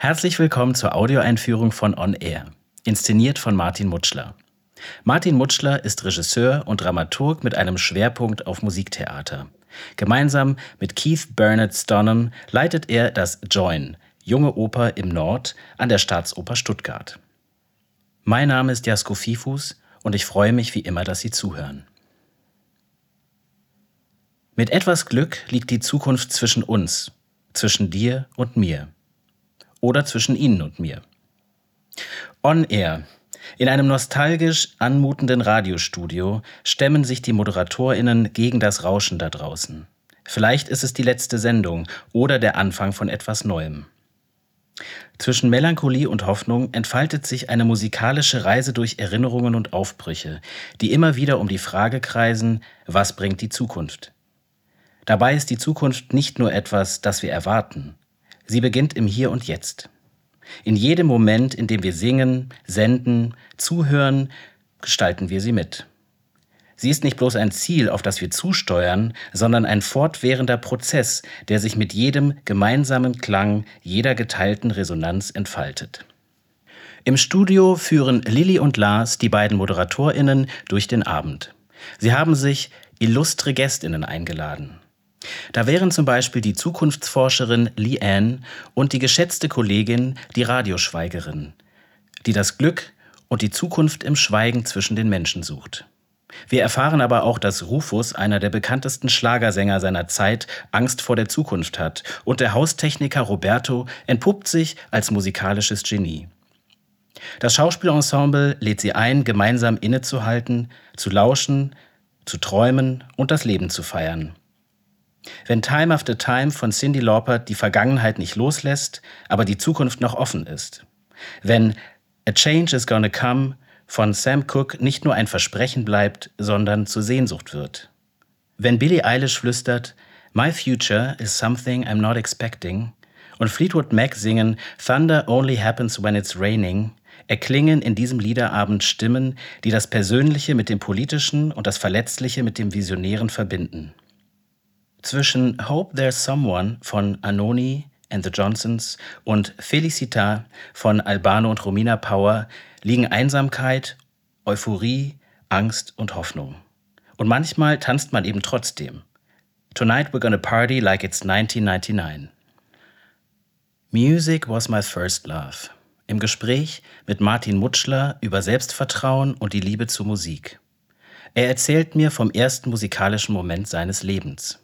Herzlich willkommen zur Audioeinführung von On Air, inszeniert von Martin Mutschler. Martin Mutschler ist Regisseur und Dramaturg mit einem Schwerpunkt auf Musiktheater. Gemeinsam mit Keith Burnett Stonham leitet er das Join, Junge Oper im Nord, an der Staatsoper Stuttgart. Mein Name ist Jasko Fifus und ich freue mich wie immer, dass Sie zuhören. Mit etwas Glück liegt die Zukunft zwischen uns, zwischen dir und mir. Oder zwischen Ihnen und mir. On Air. In einem nostalgisch anmutenden Radiostudio stemmen sich die ModeratorInnen gegen das Rauschen da draußen. Vielleicht ist es die letzte Sendung oder der Anfang von etwas Neuem. Zwischen Melancholie und Hoffnung entfaltet sich eine musikalische Reise durch Erinnerungen und Aufbrüche, die immer wieder um die Frage kreisen, was bringt die Zukunft? Dabei ist die Zukunft nicht nur etwas, das wir erwarten. Sie beginnt im Hier und Jetzt. In jedem Moment, in dem wir singen, senden, zuhören, gestalten wir sie mit. Sie ist nicht bloß ein Ziel, auf das wir zusteuern, sondern ein fortwährender Prozess, der sich mit jedem gemeinsamen Klang, jeder geteilten Resonanz entfaltet. Im Studio führen Lilly und Lars, die beiden ModeratorInnen, durch den Abend. Sie haben sich illustre GästInnen eingeladen. Da wären zum Beispiel die Zukunftsforscherin Leanne und die geschätzte Kollegin, die Radioschweigerin, die das Glück und die Zukunft im Schweigen zwischen den Menschen sucht. Wir erfahren aber auch, dass Rufus, einer der bekanntesten Schlagersänger seiner Zeit, Angst vor der Zukunft hat und der Haustechniker Roberto entpuppt sich als musikalisches Genie. Das Schauspielensemble lädt sie ein, gemeinsam innezuhalten, zu lauschen, zu träumen und das Leben zu feiern. Wenn Time After Time von Cyndi Lauper die Vergangenheit nicht loslässt, aber die Zukunft noch offen ist. Wenn A Change is Gonna Come von Sam Cooke nicht nur ein Versprechen bleibt, sondern zur Sehnsucht wird. Wenn Billie Eilish flüstert, My future is something I'm not expecting und Fleetwood Mac singen Thunder only happens when it's raining, erklingen in diesem Liederabend Stimmen, die das Persönliche mit dem Politischen und das Verletzliche mit dem Visionären verbinden. Zwischen Hope There's Someone von Anoni and the Johnsons und Felicita von Albano und Romina Power liegen Einsamkeit, Euphorie, Angst und Hoffnung. Und manchmal tanzt man eben trotzdem. Tonight we're gonna party like it's 1999. Music was my first love. Im Gespräch mit Martin Mutschler über Selbstvertrauen und die Liebe zur Musik. Er erzählt mir vom ersten musikalischen Moment seines Lebens.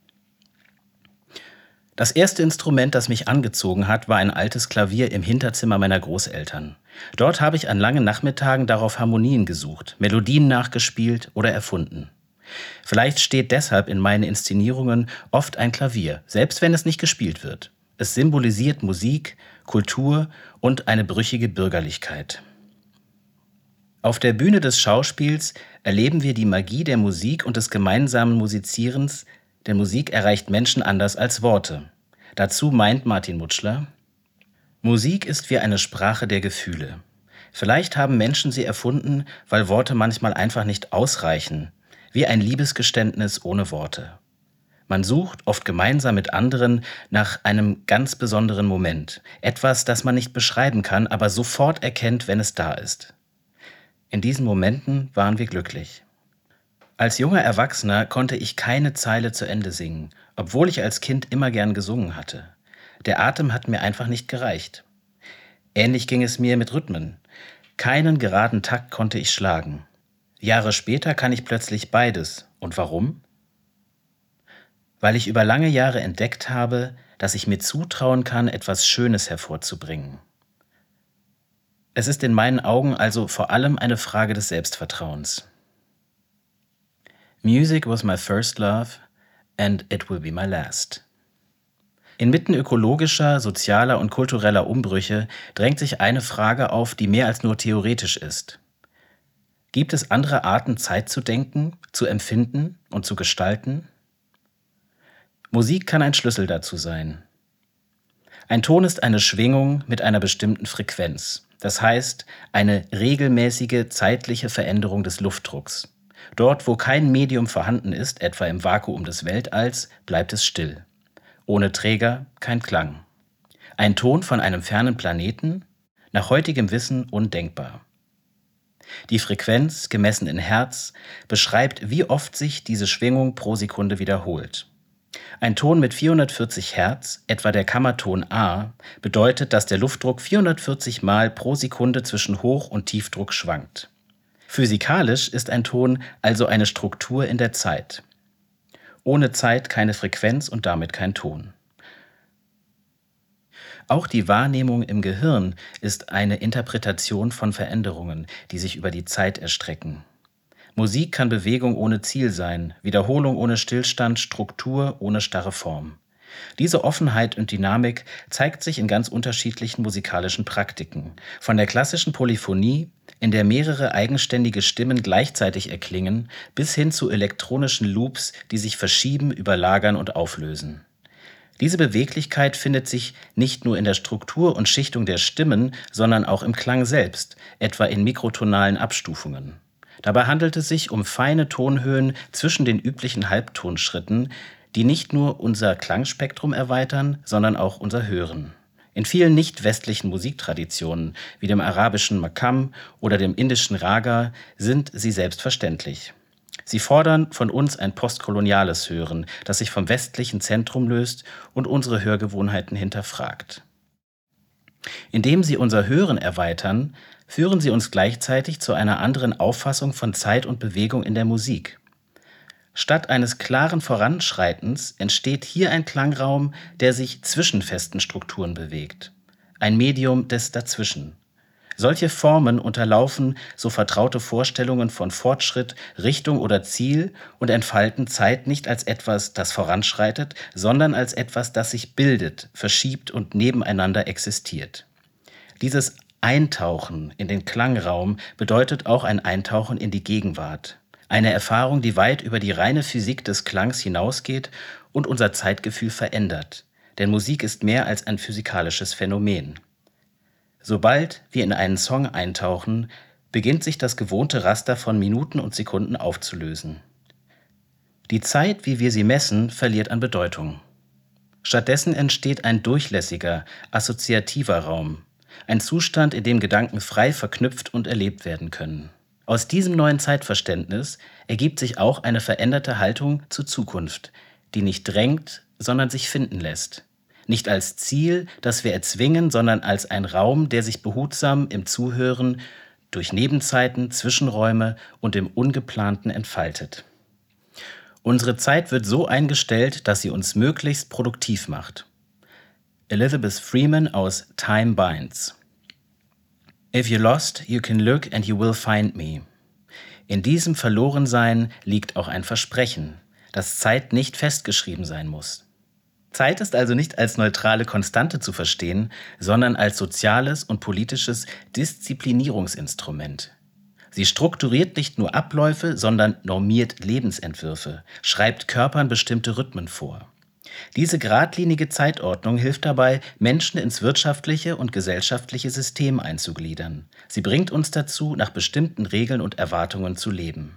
Das erste Instrument, das mich angezogen hat, war ein altes Klavier im Hinterzimmer meiner Großeltern. Dort habe ich an langen Nachmittagen darauf Harmonien gesucht, Melodien nachgespielt oder erfunden. Vielleicht steht deshalb in meinen Inszenierungen oft ein Klavier, selbst wenn es nicht gespielt wird. Es symbolisiert Musik, Kultur und eine brüchige Bürgerlichkeit. Auf der Bühne des Schauspiels erleben wir die Magie der Musik und des gemeinsamen Musizierens, denn Musik erreicht Menschen anders als Worte. Dazu meint Martin Mutschler: Musik ist wie eine Sprache der Gefühle. Vielleicht haben Menschen sie erfunden, weil Worte manchmal einfach nicht ausreichen, wie ein Liebesgeständnis ohne Worte. Man sucht, oft gemeinsam mit anderen, nach einem ganz besonderen Moment, etwas, das man nicht beschreiben kann, aber sofort erkennt, wenn es da ist. In diesen Momenten waren wir glücklich. Als junger Erwachsener konnte ich keine Zeile zu Ende singen, obwohl ich als Kind immer gern gesungen hatte. Der Atem hat mir einfach nicht gereicht. Ähnlich ging es mir mit Rhythmen. Keinen geraden Takt konnte ich schlagen. Jahre später kann ich plötzlich beides. Und warum? Weil ich über lange Jahre entdeckt habe, dass ich mir zutrauen kann, etwas Schönes hervorzubringen. Es ist in meinen Augen also vor allem eine Frage des Selbstvertrauens. Music was my first love and it will be my last. Inmitten ökologischer, sozialer und kultureller Umbrüche drängt sich eine Frage auf, die mehr als nur theoretisch ist. Gibt es andere Arten, Zeit zu denken, zu empfinden und zu gestalten? Musik kann ein Schlüssel dazu sein. Ein Ton ist eine Schwingung mit einer bestimmten Frequenz, das heißt eine regelmäßige zeitliche Veränderung des Luftdrucks. Dort, wo kein Medium vorhanden ist, etwa im Vakuum des Weltalls, bleibt es still. Ohne Träger kein Klang. Ein Ton von einem fernen Planeten? Nach heutigem Wissen undenkbar. Die Frequenz, gemessen in Hertz, beschreibt, wie oft sich diese Schwingung pro Sekunde wiederholt. Ein Ton mit 440 Hertz, etwa der Kammerton A, bedeutet, dass der Luftdruck 440 Mal pro Sekunde zwischen Hoch- und Tiefdruck schwankt. Physikalisch ist ein Ton also eine Struktur in der Zeit. Ohne Zeit keine Frequenz und damit kein Ton. Auch die Wahrnehmung im Gehirn ist eine Interpretation von Veränderungen, die sich über die Zeit erstrecken. Musik kann Bewegung ohne Ziel sein, Wiederholung ohne Stillstand, Struktur ohne starre Form. Diese Offenheit und Dynamik zeigt sich in ganz unterschiedlichen musikalischen Praktiken. Von der klassischen Polyphonie, in der mehrere eigenständige Stimmen gleichzeitig erklingen, bis hin zu elektronischen Loops, die sich verschieben, überlagern und auflösen. Diese Beweglichkeit findet sich nicht nur in der Struktur und Schichtung der Stimmen, sondern auch im Klang selbst, etwa in mikrotonalen Abstufungen. Dabei handelt es sich um feine Tonhöhen zwischen den üblichen Halbtonschritten, die nicht nur unser Klangspektrum erweitern, sondern auch unser Hören. In vielen nicht-westlichen Musiktraditionen, wie dem arabischen Maqam oder dem indischen Raga, sind sie selbstverständlich. Sie fordern von uns ein postkoloniales Hören, das sich vom westlichen Zentrum löst und unsere Hörgewohnheiten hinterfragt. Indem sie unser Hören erweitern, führen sie uns gleichzeitig zu einer anderen Auffassung von Zeit und Bewegung in der Musik. Statt eines klaren Voranschreitens entsteht hier ein Klangraum, der sich zwischen festen Strukturen bewegt. Ein Medium des Dazwischen. Solche Formen unterlaufen so vertraute Vorstellungen von Fortschritt, Richtung oder Ziel und entfalten Zeit nicht als etwas, das voranschreitet, sondern als etwas, das sich bildet, verschiebt und nebeneinander existiert. Dieses Eintauchen in den Klangraum bedeutet auch ein Eintauchen in die Gegenwart. Eine Erfahrung, die weit über die reine Physik des Klangs hinausgeht und unser Zeitgefühl verändert. Denn Musik ist mehr als ein physikalisches Phänomen. Sobald wir in einen Song eintauchen, beginnt sich das gewohnte Raster von Minuten und Sekunden aufzulösen. Die Zeit, wie wir sie messen, verliert an Bedeutung. Stattdessen entsteht ein durchlässiger, assoziativer Raum, ein Zustand, in dem Gedanken frei verknüpft und erlebt werden können. Aus diesem neuen Zeitverständnis ergibt sich auch eine veränderte Haltung zur Zukunft, die nicht drängt, sondern sich finden lässt. Nicht als Ziel, das wir erzwingen, sondern als ein Raum, der sich behutsam im Zuhören durch Nebenzeiten, Zwischenräume und im Ungeplanten entfaltet. Unsere Zeit wird so eingestellt, dass sie uns möglichst produktiv macht. Elizabeth Freeman aus Time Binds. If you're lost, you can look and you will find me. In diesem Verlorensein liegt auch ein Versprechen, dass Zeit nicht festgeschrieben sein muss. Zeit ist also nicht als neutrale Konstante zu verstehen, sondern als soziales und politisches Disziplinierungsinstrument. Sie strukturiert nicht nur Abläufe, sondern normiert Lebensentwürfe, schreibt Körpern bestimmte Rhythmen vor. Diese geradlinige Zeitordnung hilft dabei, Menschen ins wirtschaftliche und gesellschaftliche System einzugliedern. Sie bringt uns dazu, nach bestimmten Regeln und Erwartungen zu leben.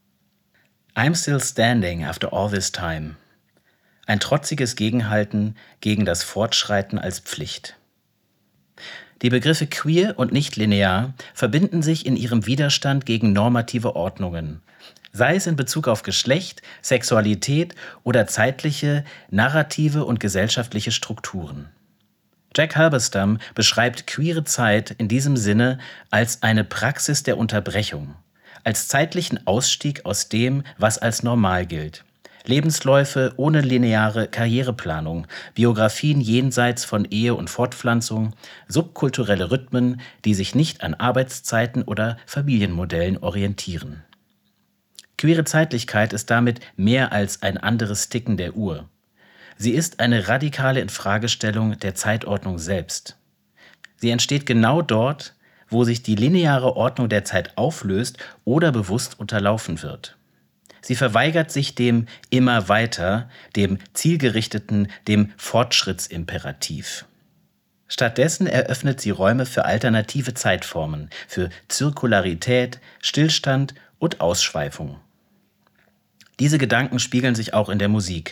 I'm still standing after all this time. Ein trotziges Gegenhalten gegen das Fortschreiten als Pflicht. Die Begriffe queer und nicht linear verbinden sich in ihrem Widerstand gegen normative Ordnungen, sei es in Bezug auf Geschlecht, Sexualität oder zeitliche, narrative und gesellschaftliche Strukturen. Jack Halberstam beschreibt queere Zeit in diesem Sinne als eine Praxis der Unterbrechung, als zeitlichen Ausstieg aus dem, was als normal gilt. Lebensläufe ohne lineare Karriereplanung, Biografien jenseits von Ehe und Fortpflanzung, subkulturelle Rhythmen, die sich nicht an Arbeitszeiten oder Familienmodellen orientieren. Queere Zeitlichkeit ist damit mehr als ein anderes Ticken der Uhr. Sie ist eine radikale Infragestellung der Zeitordnung selbst. Sie entsteht genau dort, wo sich die lineare Ordnung der Zeit auflöst oder bewusst unterlaufen wird. Sie verweigert sich dem immer weiter, dem zielgerichteten, dem Fortschrittsimperativ. Stattdessen eröffnet sie Räume für alternative Zeitformen, für Zirkularität, Stillstand und Ausschweifung. Diese Gedanken spiegeln sich auch in der Musik.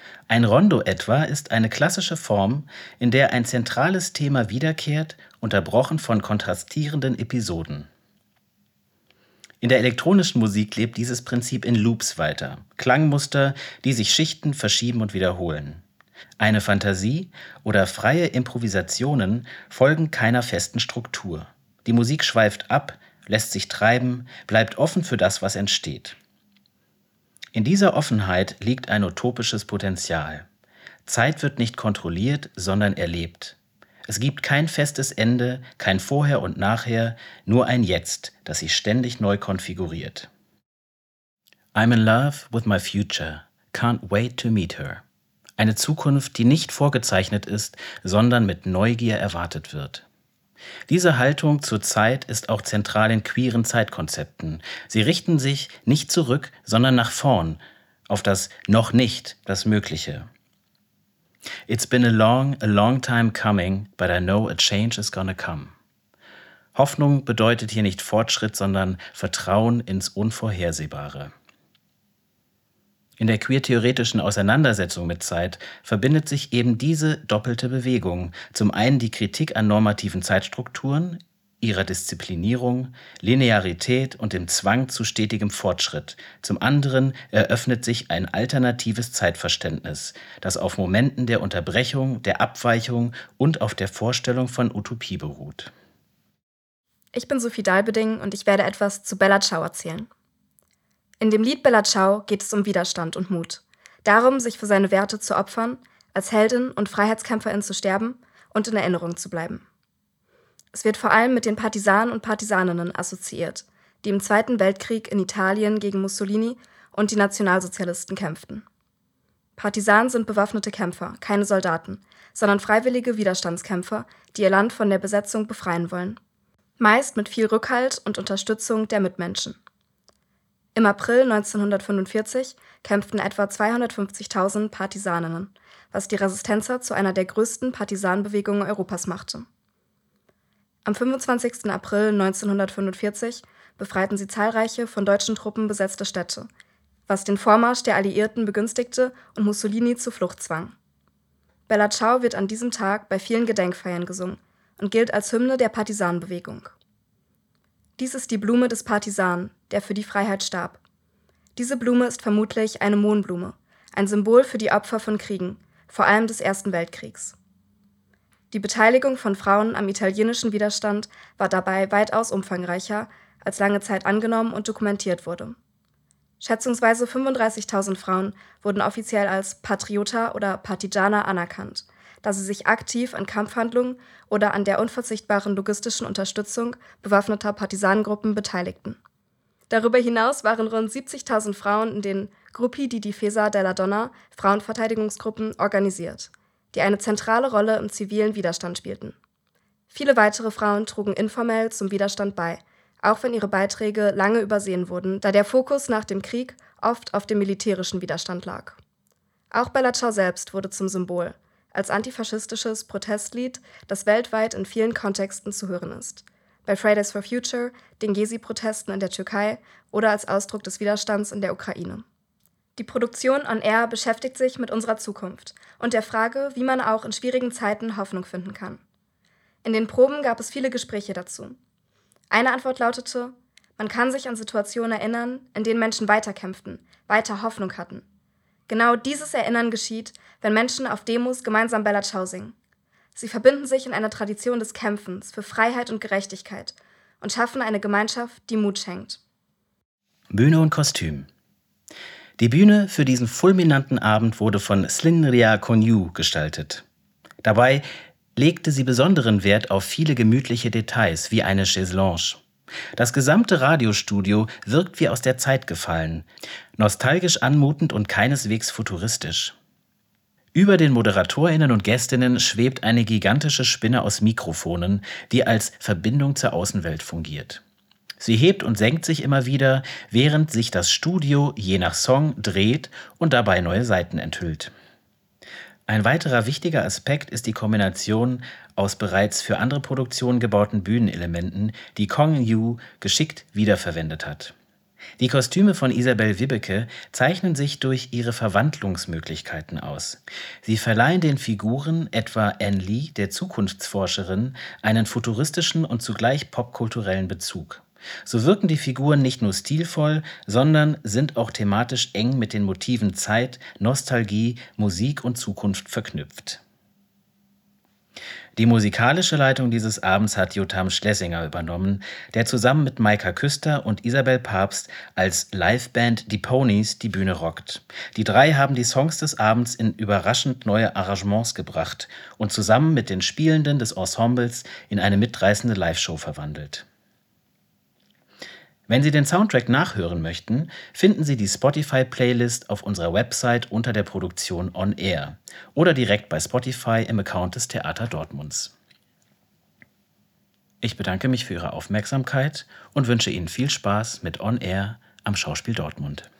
Ein Rondo etwa ist eine klassische Form, in der ein zentrales Thema wiederkehrt, unterbrochen von kontrastierenden Episoden. In der elektronischen Musik lebt dieses Prinzip in Loops weiter, Klangmuster, die sich schichten, verschieben und wiederholen. Eine Fantasie oder freie Improvisationen folgen keiner festen Struktur. Die Musik schweift ab, lässt sich treiben, bleibt offen für das, was entsteht. In dieser Offenheit liegt ein utopisches Potenzial. Zeit wird nicht kontrolliert, sondern erlebt. Es gibt kein festes Ende, kein Vorher und Nachher, nur ein Jetzt, das sich ständig neu konfiguriert. I'm in love with my future, can't wait to meet her. Eine Zukunft, die nicht vorgezeichnet ist, sondern mit Neugier erwartet wird. Diese Haltung zur Zeit ist auch zentral in queeren Zeitkonzepten. Sie richten sich nicht zurück, sondern nach vorn, auf das noch nicht, das Mögliche. It's been a long time coming, but I know a change is gonna come. Hoffnung bedeutet hier nicht Fortschritt, sondern Vertrauen ins Unvorhersehbare. In der queer-theoretischen Auseinandersetzung mit Zeit verbindet sich eben diese doppelte Bewegung. Zum einen die Kritik an normativen Zeitstrukturen, ihrer Disziplinierung, Linearität und dem Zwang zu stetigem Fortschritt. Zum anderen eröffnet sich ein alternatives Zeitverständnis, das auf Momenten der Unterbrechung, der Abweichung und auf der Vorstellung von Utopie beruht. Ich bin Sophie Dalbeding und ich werde etwas zu Bella Ciao erzählen. In dem Lied Bella Ciao geht es um Widerstand und Mut. Darum, sich für seine Werte zu opfern, als Heldin und Freiheitskämpferin zu sterben und in Erinnerung zu bleiben. Es wird vor allem mit den Partisanen und Partisaninnen assoziiert, die im Zweiten Weltkrieg in Italien gegen Mussolini und die Nationalsozialisten kämpften. Partisanen sind bewaffnete Kämpfer, keine Soldaten, sondern freiwillige Widerstandskämpfer, die ihr Land von der Besetzung befreien wollen. Meist mit viel Rückhalt und Unterstützung der Mitmenschen. Im April 1945 kämpften etwa 250.000 Partisaninnen, was die Resistenza zu einer der größten Partisanenbewegungen Europas machte. Am 25. April 1945 befreiten sie zahlreiche von deutschen Truppen besetzte Städte, was den Vormarsch der Alliierten begünstigte und Mussolini zur Flucht zwang. Bella Ciao wird an diesem Tag bei vielen Gedenkfeiern gesungen und gilt als Hymne der Partisanenbewegung. Dies ist die Blume des Partisanen, der für die Freiheit starb. Diese Blume ist vermutlich eine Mohnblume, ein Symbol für die Opfer von Kriegen, vor allem des Ersten Weltkriegs. Die Beteiligung von Frauen am italienischen Widerstand war dabei weitaus umfangreicher, als lange Zeit angenommen und dokumentiert wurde. Schätzungsweise 35.000 Frauen wurden offiziell als Patriota oder Partigiana anerkannt, da sie sich aktiv an Kampfhandlungen oder an der unverzichtbaren logistischen Unterstützung bewaffneter Partisanengruppen beteiligten. Darüber hinaus waren rund 70.000 Frauen in den Gruppi di Difesa della Donna, Frauenverteidigungsgruppen, organisiert, die eine zentrale Rolle im zivilen Widerstand spielten. Viele weitere Frauen trugen informell zum Widerstand bei, auch wenn ihre Beiträge lange übersehen wurden, da der Fokus nach dem Krieg oft auf dem militärischen Widerstand lag. Auch Bella Ciao selbst wurde zum Symbol, als antifaschistisches Protestlied, das weltweit in vielen Kontexten zu hören ist. Bei Fridays for Future, den Gezi-Protesten in der Türkei oder als Ausdruck des Widerstands in der Ukraine. Die Produktion On Air beschäftigt sich mit unserer Zukunft und der Frage, wie man auch in schwierigen Zeiten Hoffnung finden kann. In den Proben gab es viele Gespräche dazu. Eine Antwort lautete: Man kann sich an Situationen erinnern, in denen Menschen weiterkämpften, weiter Hoffnung hatten. Genau dieses Erinnern geschieht, wenn Menschen auf Demos gemeinsam Bella Ciao singen. Sie verbinden sich in einer Tradition des Kämpfens für Freiheit und Gerechtigkeit und schaffen eine Gemeinschaft, die Mut schenkt. Bühne und Kostüm. Die Bühne für diesen fulminanten Abend wurde von Slinria Konyu gestaltet. Dabei legte sie besonderen Wert auf viele gemütliche Details, wie eine Chaiselongue. Das gesamte Radiostudio wirkt wie aus der Zeit gefallen, nostalgisch anmutend und keineswegs futuristisch. Über den ModeratorInnen und Gästinnen schwebt eine gigantische Spinne aus Mikrofonen, die als Verbindung zur Außenwelt fungiert. Sie hebt und senkt sich immer wieder, während sich das Studio je nach Song dreht und dabei neue Seiten enthüllt. Ein weiterer wichtiger Aspekt ist die Kombination aus bereits für andere Produktionen gebauten Bühnenelementen, die Kong Yu geschickt wiederverwendet hat. Die Kostüme von Isabel Wibbeke zeichnen sich durch ihre Verwandlungsmöglichkeiten aus. Sie verleihen den Figuren, etwa Anne Lee, der Zukunftsforscherin, einen futuristischen und zugleich popkulturellen Bezug. So wirken die Figuren nicht nur stilvoll, sondern sind auch thematisch eng mit den Motiven Zeit, Nostalgie, Musik und Zukunft verknüpft. Die musikalische Leitung dieses Abends hat Jotam Schlesinger übernommen, der zusammen mit Maika Küster und Isabel Pabst als Liveband Die Ponies die Bühne rockt. Die drei haben die Songs des Abends in überraschend neue Arrangements gebracht und zusammen mit den Spielenden des Ensembles in eine mitreißende Liveshow verwandelt. Wenn Sie den Soundtrack nachhören möchten, finden Sie die Spotify-Playlist auf unserer Website unter der Produktion On Air oder direkt bei Spotify im Account des Theater Dortmunds. Ich bedanke mich für Ihre Aufmerksamkeit und wünsche Ihnen viel Spaß mit On Air am Schauspiel Dortmund.